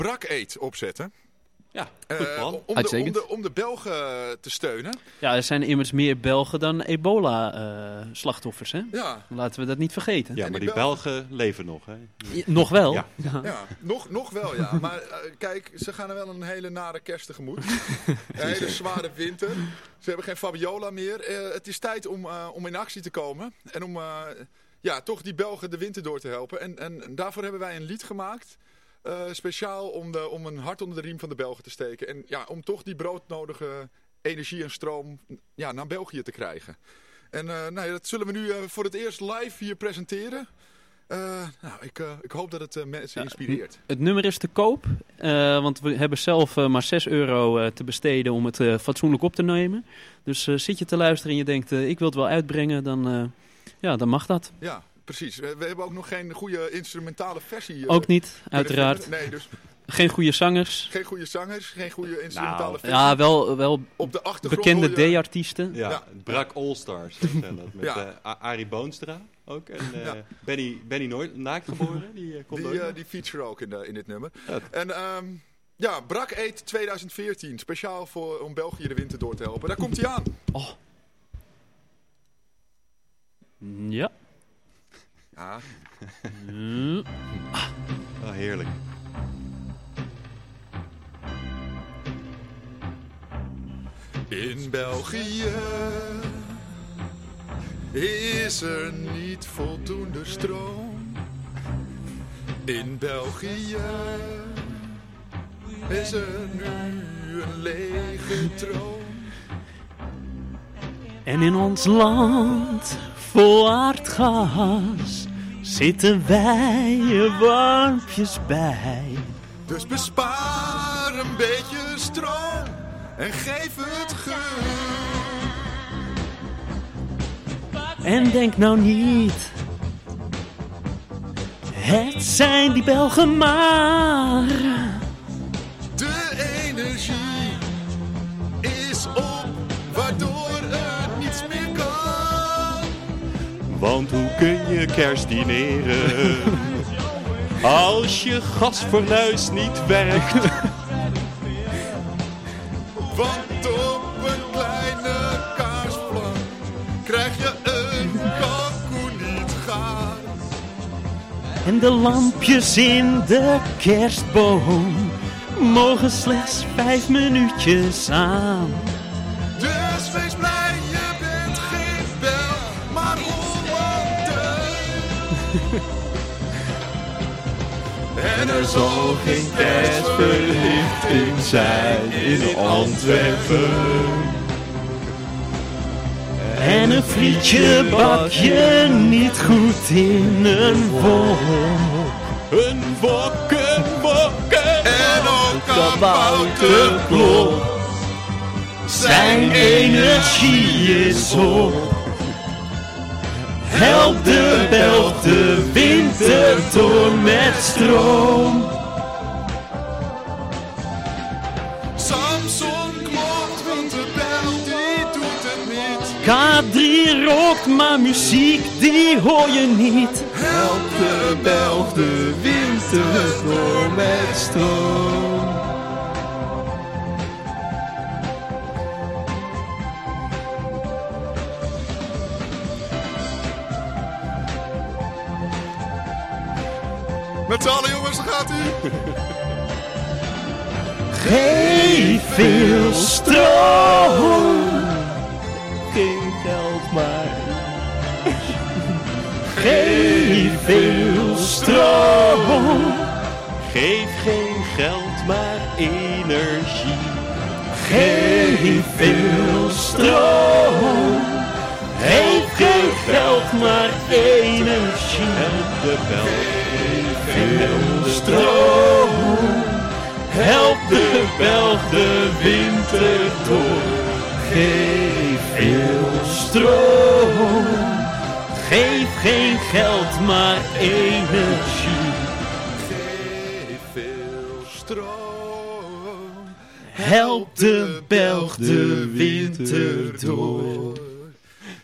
Brak Aid opzetten. Ja, goed plan. Om de Belgen te steunen. Ja, er zijn immers meer Belgen dan ebola-slachtoffers, hè? Ja. Laten we dat niet vergeten. Ja, maar die Belgen leven nog, hè? Nog wel. Ja. Ja, nog wel, ja. Maar kijk, ze gaan er wel een hele nare kerst tegemoet. Een hele zware winter. Ze hebben geen Fabiola meer. Het is tijd om in actie te komen. En om toch die Belgen de winter door te helpen. En daarvoor hebben wij een lied gemaakt. Speciaal om een hart onder de riem van de Belgen te steken. En ja, om toch die broodnodige energie en stroom naar België te krijgen. En dat zullen we nu voor het eerst live hier presenteren. Ik hoop dat het mensen inspireert. Het nummer is te koop, want we hebben zelf maar €6 te besteden om het fatsoenlijk op te nemen. Dus zit je te luisteren en je denkt, ik wil het wel uitbrengen, dan mag dat. Ja, precies. We hebben ook nog geen goede instrumentale versie. Ook niet, uiteraard. Nee, dus geen goede zangers. Geen goede zangers, geen goede instrumentale versie. Ja, wel op de achtergrond bekende D-artiesten. Ja, Brak All-Stars. Met Arie Boonstra ook. En Benny Nooit, naakt geboren. Die feature ook in dit nummer. Ja. En Brak Aid 2014. Speciaal om België de winter door te helpen. Daar komt hij aan. Oh. Ja. Ja. Oh, heerlijk. In België is er niet voldoende stroom. In België is er nu een lege troon. En in ons land vol aardgas zitten wij er warmpjes bij. Dus bespaar een beetje stroom en geef het geur. En denk nou niet, het zijn die Belgen maar. De energie is op, waardoor er niets meer kan. Want hoe kun je kerst dineren als je gasfornuis niet werkt? Want op een kleine kaarsvlam krijg je een kalkoen niet gaar. En de lampjes in de kerstboom mogen slechts 5 minuutjes aan. Dus wees blij, je bent geen bel, maar Hollander. En er zal geen kerstverlichting zijn in Antwerpen. En een frietje bak je niet goed in een wok. Een wokken. En ook kabouterklop. Zijn energie is op. Help de Belg de winter door met stroom. Samson klopt, want de bel die doet het niet. K3 rokt, maar muziek die hoor je niet. Help de Belg de winter door met stroom. Met z'n allen jongens, daar gaat u. Geef veel stroom. Geen geld maar. Geef veel stroom. Geef geen geld, maar energie. Geef veel stroom. Geef geen geld, maar energie. Help de Belg. Veel stroom. Help de Belg de winter door. Geef veel stroom. Geef geen geld, maar energie. Geef veel stroom. Help de Belg de winter door.